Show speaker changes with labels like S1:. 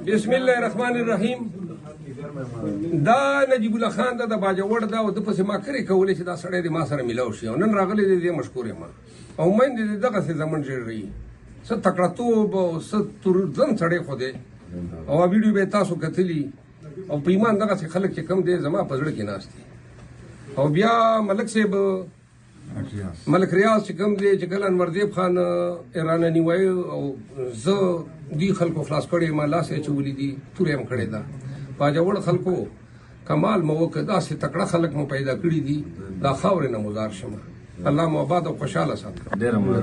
S1: بسم الله الرحمن الرحیم. دا نجیب الله خان دا د باجوړ دا او د پسې ما کړی کولې چې دا سړی د ما سره ملاو شي او نن راغلی دی مشکور یم او مین دې دغه څه زمون جوړ رہی څه تکړهتوب او څه تورځن سړی خو دی او ویډیو به تاسو کتلی او په ایمان دغه څه خلک چې کم دی زما په زړه کې ناشتي او بیا ملک صاحب ملک ریاض چې کوم دی چې کله انوردیب خان ایران نیوای او زه دی خلکو خلاص کړی ما لاس یې چولې دي تورې هم کړی دا باجوړ خلکو کمال مو وکړه داسې تکړه خلک مو پیدا کړي دي دا خاورې نه مزار شمه الله مو آباد او خوشحاله ساتي.